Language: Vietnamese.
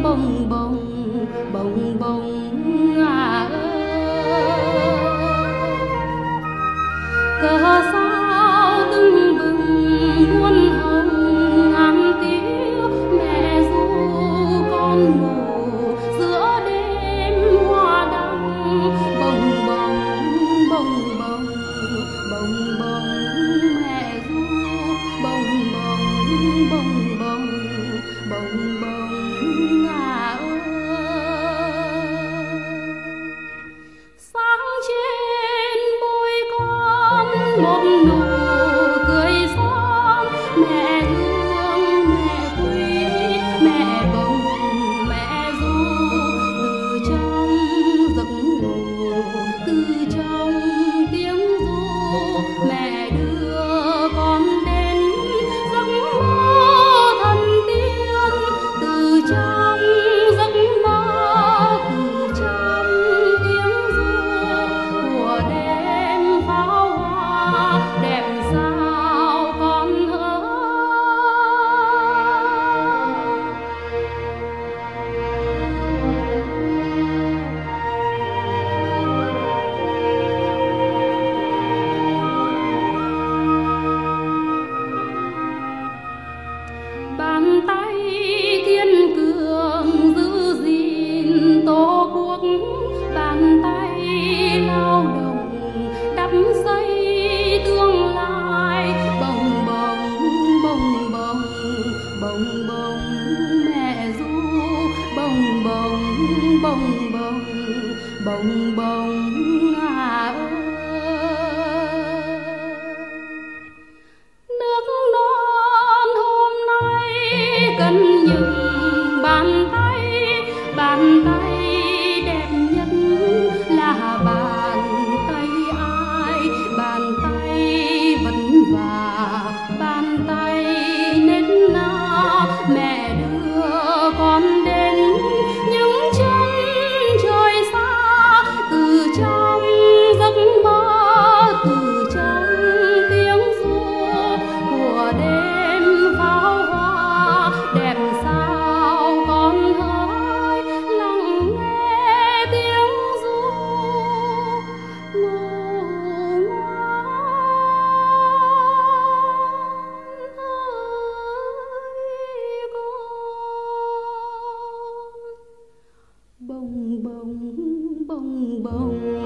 bồng bồng bồng à ơi. Cờ sao tưng bừng muôn hồng ngàn tiếng, mẹ ru con ngủ giữa đêm hoa đăng. Bồng bồng bồng bồng bồng bồng mẹ ru, bồng bồng bồng bồng bồng bồng à ơi. Sáng trên môi con một nụ cười son, mẹ thương mẹ quý mẹ bồng mẹ ru. Từ trong giấc ngủ, từ trong tiếng ru, mẹ đưa con đến giấc mơ thần tiên. Từ trong giấc mơ, từ trong tiếng ru của đêm pháo hoa đẹp sao con hỡi. Bàn tay kiên cường giữ gìn tổ quốc, bàn tay lao động đắp xây tương lai. Bồng bồng bồng bồng bồng bồng mẹ ru, bồng bồng bồng bồng bồng bồng à ơi. Nước non hôm nay cần những bàn tay đẹp nhất là bàn tay ai. Bàn tay vất vả, bàn tay nết na, mẹ đưa con đến những chân trời xa. Từ trong giấc mơ, từ trong tiếng ru của đêm pháo hoa đẹp sao con hỡi. Lắng nghe tiếng ru ngủ ngoan hỡi con. Bồng bồng bồng bồng